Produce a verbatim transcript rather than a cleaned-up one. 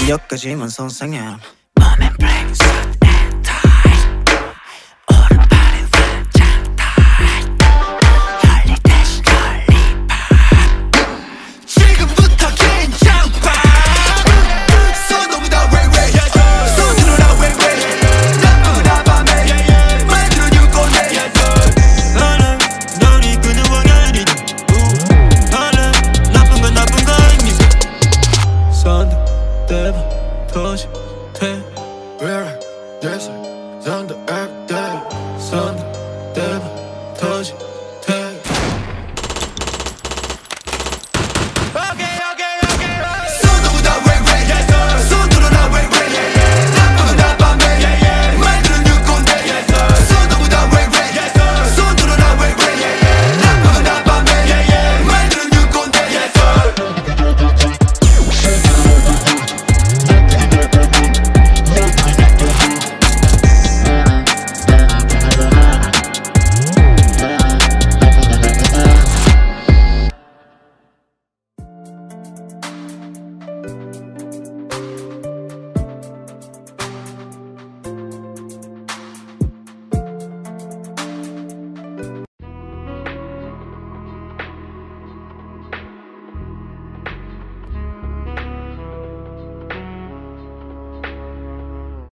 여기까지만 상상해. Mom and break suit and tie. 오른팔이 완전 tight. 열리 대신 열리파. 지금부터 긴장파. 손동다 way way. 손들어라 way way. 나쁘다 밤에 만들어 줄 거네. 나는 널 이끄는 왕년이다. 나는 나쁜 건 나쁜 거 아닙니다. 선두 대박 터지